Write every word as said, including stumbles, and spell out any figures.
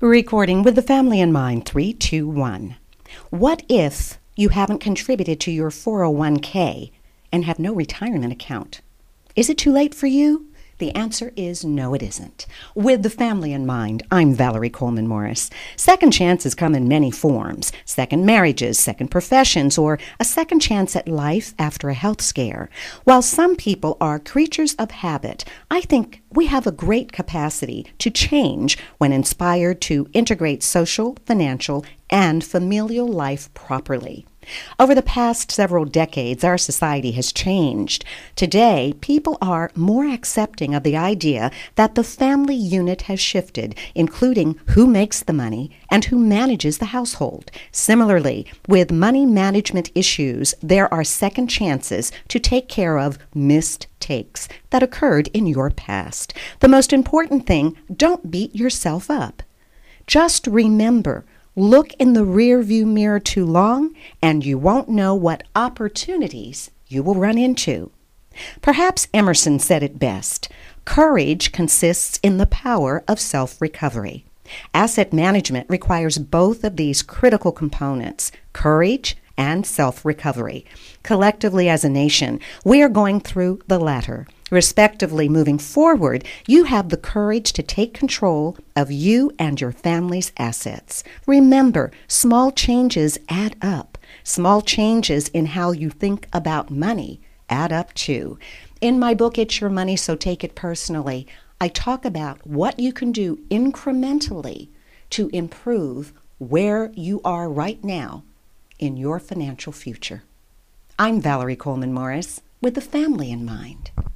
Recording with the family in mind, three, two, one. What if you haven't contributed to your four oh one k and have no retirement account? Is it too late for you? The answer is no, it isn't. With the family in mind, I'm Valerie Coleman Morris. Second chances come in many forms: second marriages, second professions, or a second chance at life after a health scare. While some people are creatures of habit, I think we have a great capacity to change when inspired to integrate social, financial, and familial life properly. Over the past several decades, our society has changed. Today, people are more accepting of the idea that the family unit has shifted, including who makes the money and who manages the household. Similarly, with money management issues, there are second chances to take care of missed takes that occurred in your past. The most important thing, don't beat yourself up. Just remember, look in the rearview mirror too long, and you won't know what opportunities you will run into. Perhaps Emerson said it best: courage consists in the power of self-recovery. Asset management requires both of these critical components, courage and self-recovery. Collectively as a nation, we are going through the latter. Respectively, moving forward, you have the courage to take control of you and your family's assets. Remember, small changes add up. Small changes in how you think about money add up too. In my book, It's Your Money, So Take It Personally, I talk about what you can do incrementally to improve where you are right now in your financial future. I'm Valerie Coleman Morris with the family in mind.